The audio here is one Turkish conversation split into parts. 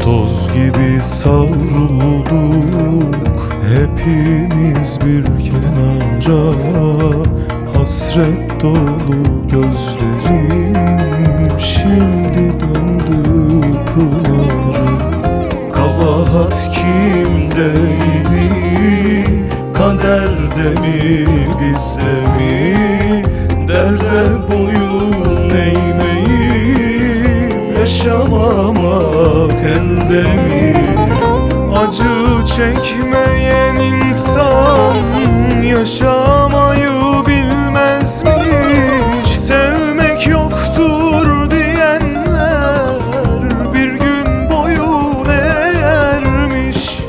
Toz gibi savrulduk hepimiz bir kenara. Hasret dolu gözlerim şimdi döndü pınarı. Kabahat kimdeydi, kaderde mi bizde mi? Derde boyun eğmeyip yaşamamak elde mi? Acı çekmeyen insan yaşamayı bilmezmiş. Sevmek yoktur diyenler bir gün boyun eğermiş.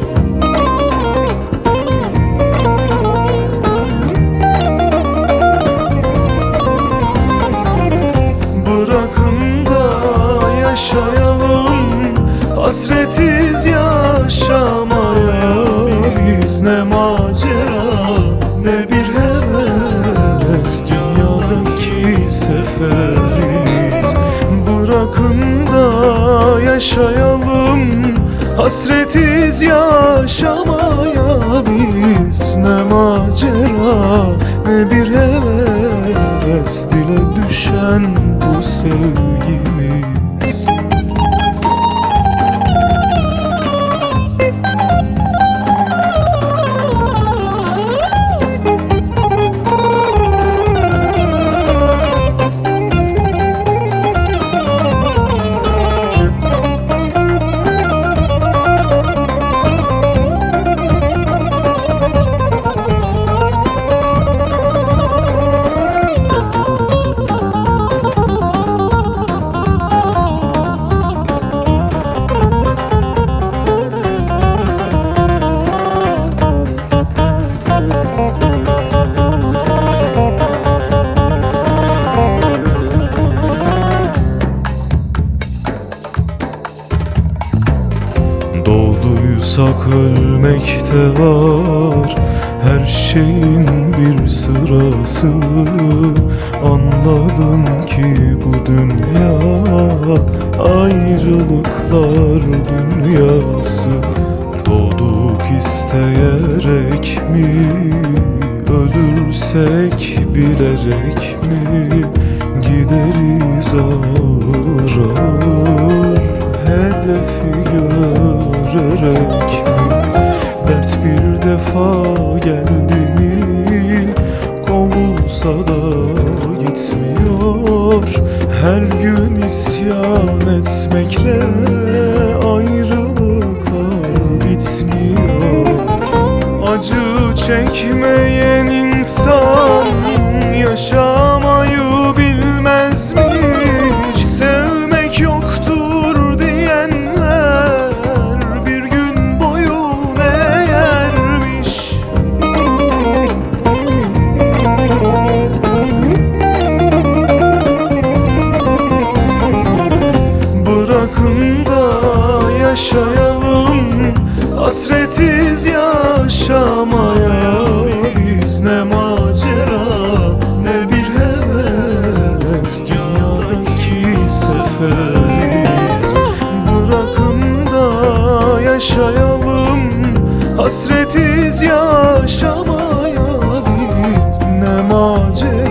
Bırakın da yaşayalım, hasretiz yaşamaya. Biz ne macera ne bir heves, dünyadaki seferimiz. Bırakın da yaşayalım, hasretiz yaşamaya. Biz ne macera ne bir heves, dile düşen bu sevgimiz. Doğduysak ölmekte var her şeyin bir sırası. Anladım ki bu dünya ayrılıklar dünyası. Doğduk isteyerek mi, ölürsek bilerek mi? Gideriz ağır ağır hedefi görerek mi? Dert bir defa geldi mi, kovulsa da gitmiyor. Her gün isyan etmekle ayrılıklar bitmiyor. Acı çekmeyen insan yaşamayı bilmezmiş. Sevmek yoktur diyenler bir gün boyun eğermiş. Bırakın da yaşayalım, hasretiz yaşamaya. Biz ne macera ne bir heves, dünyadaki seferimiz. Bırakın da yaşayalım, hasretiz yaşamaya. Biz ne macera